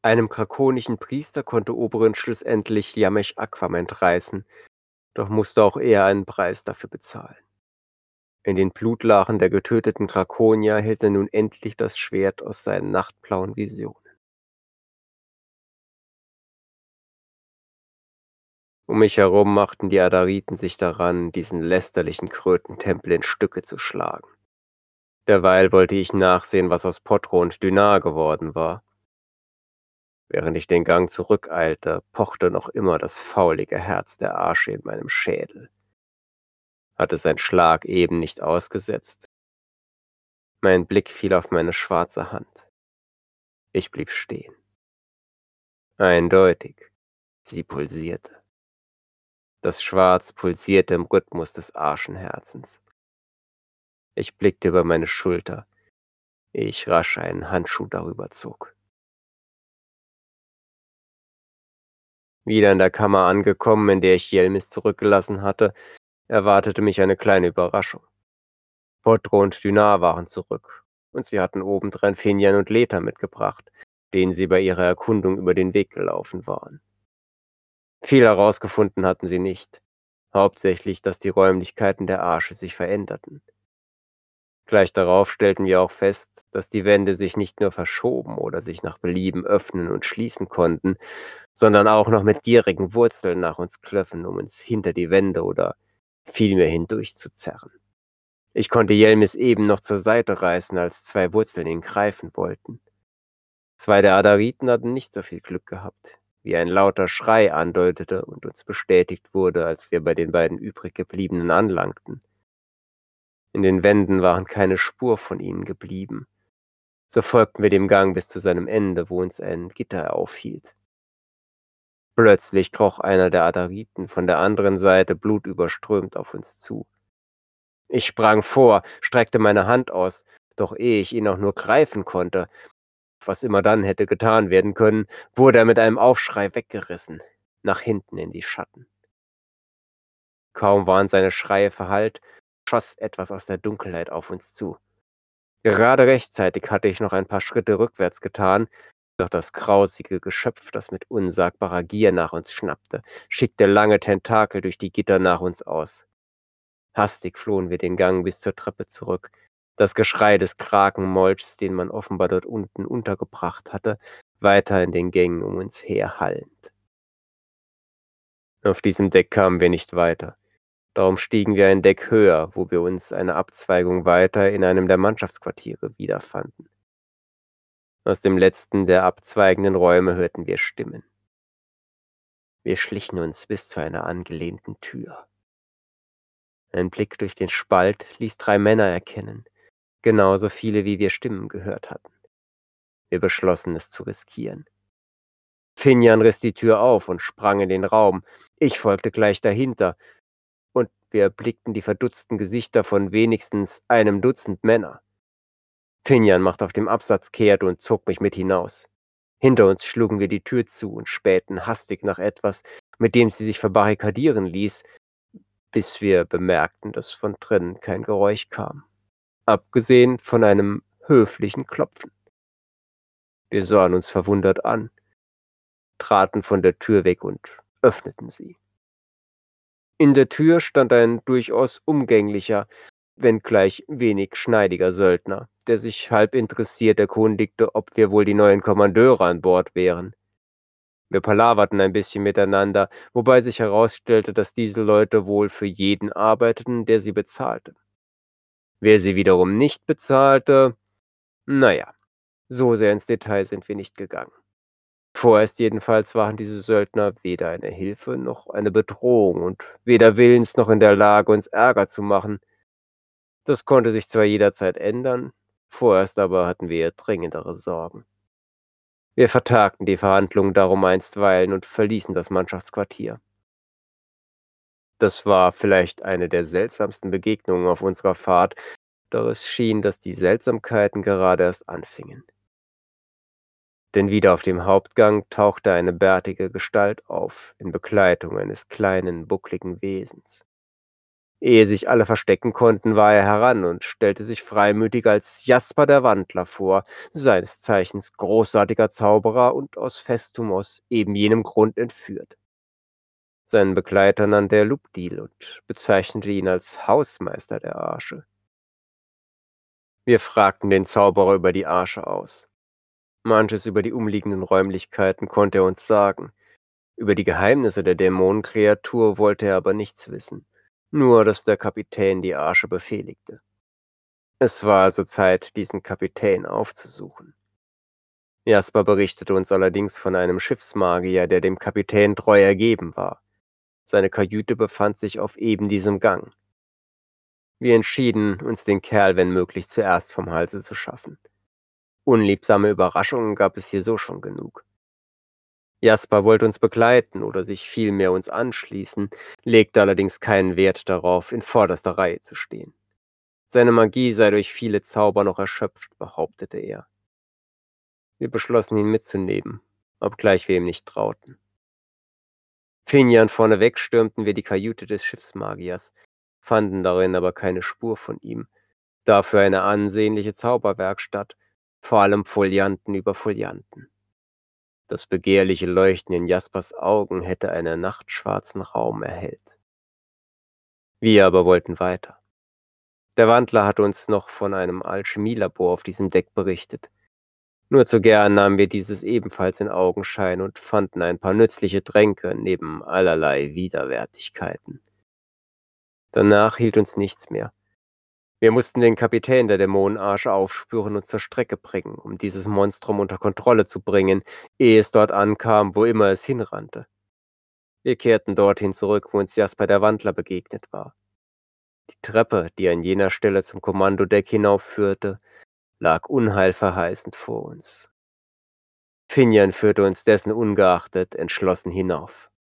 Einem krakonischen Priester konnte Oberyn schlussendlich Yamech-Aquam entreißen, doch musste auch er einen Preis dafür bezahlen. In den Blutlachen der getöteten Krakonier hielt er nun endlich das Schwert aus seinen nachtblauen Visionen. Um mich herum machten die Adariten sich daran, diesen lästerlichen Krötentempel in Stücke zu schlagen. Derweil wollte ich nachsehen, was aus Potro und Dynar geworden war. Während ich den Gang zurückeilte, pochte noch immer das faulige Herz der Arsche in meinem Schädel. Hatte sein Schlag eben nicht ausgesetzt. Mein Blick fiel auf meine schwarze Hand. Ich blieb stehen. Eindeutig, sie pulsierte. Das Schwarz pulsierte im Rhythmus des Arschenherzens. Ich blickte über meine Schulter, ehe ich rasch einen Handschuh darüber zog. Wieder in der Kammer angekommen, in der ich Jelmis zurückgelassen hatte, erwartete mich eine kleine Überraschung. Potro und Dynar waren zurück, und sie hatten obendrein Finian und Leta mitgebracht, denen sie bei ihrer Erkundung über den Weg gelaufen waren. Viel herausgefunden hatten sie nicht, hauptsächlich, dass die Räumlichkeiten der Arsche sich veränderten. Gleich darauf stellten wir auch fest, dass die Wände sich nicht nur verschoben oder sich nach Belieben öffnen und schließen konnten, sondern auch noch mit gierigen Wurzeln nach uns griffen, um uns hinter die Wände oder vielmehr hindurch zu zerren. Ich konnte Jelmis eben noch zur Seite reißen, als zwei Wurzeln ihn greifen wollten. Zwei der Adariten hatten nicht so viel Glück gehabt, wie ein lauter Schrei andeutete und uns bestätigt wurde, als wir bei den beiden übriggebliebenen anlangten. In den Wänden waren keine Spur von ihnen geblieben. So folgten wir dem Gang bis zu seinem Ende, wo uns ein Gitter aufhielt. Plötzlich kroch einer der Adariten von der anderen Seite blutüberströmt auf uns zu. Ich sprang vor, streckte meine Hand aus, doch ehe ich ihn auch nur greifen konnte, was immer dann hätte getan werden können, wurde er mit einem Aufschrei weggerissen, nach hinten in die Schatten. Kaum waren seine Schreie verhallt, schoss etwas aus der Dunkelheit auf uns zu. Gerade rechtzeitig hatte ich noch ein paar Schritte rückwärts getan, doch das grausige Geschöpf, das mit unsagbarer Gier nach uns schnappte, schickte lange Tentakel durch die Gitter nach uns aus. Hastig flohen wir den Gang bis zur Treppe zurück, das Geschrei des Krakenmolchs, den man offenbar dort unten untergebracht hatte, weiter in den Gängen um uns her hallend. Auf diesem Deck kamen wir nicht weiter. Darum stiegen wir ein Deck höher, wo wir uns eine Abzweigung weiter in einem der Mannschaftsquartiere wiederfanden. Aus dem letzten der abzweigenden Räume hörten wir Stimmen. Wir schlichen uns bis zu einer angelehnten Tür. Ein Blick durch den Spalt ließ 3 Männer erkennen, genauso viele, wie wir Stimmen gehört hatten. Wir beschlossen, es zu riskieren. Finian riss die Tür auf und sprang in den Raum. Ich folgte gleich dahinter, und wir erblickten die verdutzten Gesichter von wenigstens einem Dutzend Männer. Finian machte auf dem Absatz kehrt und zog mich mit hinaus. Hinter uns schlugen wir die Tür zu und spähten hastig nach etwas, mit dem sie sich verbarrikadieren ließ, bis wir bemerkten, dass von drinnen kein Geräusch kam, abgesehen von einem höflichen Klopfen. Wir sahen uns verwundert an, traten von der Tür weg und öffneten sie. In der Tür stand ein durchaus umgänglicher, wenngleich wenig schneidiger Söldner, der sich halb interessiert erkundigte, ob wir wohl die neuen Kommandeure an Bord wären. Wir palaverten ein bisschen miteinander, wobei sich herausstellte, dass diese Leute wohl für jeden arbeiteten, der sie bezahlte. Wer sie wiederum nicht bezahlte, naja, so sehr ins Detail sind wir nicht gegangen. Vorerst jedenfalls waren diese Söldner weder eine Hilfe noch eine Bedrohung und weder willens noch in der Lage, uns Ärger zu machen. Das konnte sich zwar jederzeit ändern, vorerst aber hatten wir dringendere Sorgen. Wir vertagten die Verhandlungen darum einstweilen und verließen das Mannschaftsquartier. Das war vielleicht eine der seltsamsten Begegnungen auf unserer Fahrt, doch es schien, dass die Seltsamkeiten gerade erst anfingen. Denn wieder auf dem Hauptgang tauchte eine bärtige Gestalt auf, in Begleitung eines kleinen, buckligen Wesens. Ehe sich alle verstecken konnten, war er heran und stellte sich freimütig als Jasper der Wandler vor, seines Zeichens großartiger Zauberer und aus Festum aus eben jenem Grund entführt. Seinen Begleiter nannte er Lubdil und bezeichnete ihn als Hausmeister der Arsche. Wir fragten den Zauberer über die Arsche aus. Manches über die umliegenden Räumlichkeiten konnte er uns sagen. Über die Geheimnisse der Dämonenkreatur wollte er aber nichts wissen. Nur, dass der Kapitän die Arsche befehligte. Es war also Zeit, diesen Kapitän aufzusuchen. Jasper berichtete uns allerdings von einem Schiffsmagier, der dem Kapitän treu ergeben war. Seine Kajüte befand sich auf eben diesem Gang. Wir entschieden, uns den Kerl, wenn möglich, zuerst vom Halse zu schaffen. Unliebsame Überraschungen gab es hier so schon genug. Jasper wollte uns begleiten oder sich vielmehr uns anschließen, legte allerdings keinen Wert darauf, in vorderster Reihe zu stehen. Seine Magie sei durch viele Zauber noch erschöpft, behauptete er. Wir beschlossen, ihn mitzunehmen, obgleich wir ihm nicht trauten. Finian vorneweg stürmten wir die Kajüte des Schiffsmagiers, fanden darin aber keine Spur von ihm, dafür eine ansehnliche Zauberwerkstatt, vor allem Folianten über Folianten. Das begehrliche Leuchten in Jaspers Augen hätte einen nachtschwarzen Raum erhellt. Wir aber wollten weiter. Der Wandler hatte uns noch von einem Alchemielabor auf diesem Deck berichtet. Nur zu gern nahmen wir dieses ebenfalls in Augenschein und fanden ein paar nützliche Tränke neben allerlei Widerwärtigkeiten. Danach hielt uns nichts mehr. Wir mussten den Kapitän der Dämonenarsche aufspüren und zur Strecke bringen, um dieses Monstrum unter Kontrolle zu bringen, ehe es dort ankam, wo immer es hinrannte. Wir kehrten dorthin zurück, wo uns Jasper der Wandler begegnet war. Die Treppe, die an jener Stelle zum Kommandodeck hinaufführte, lag unheilverheißend vor uns. Finian führte uns dessen ungeachtet entschlossen hinauf.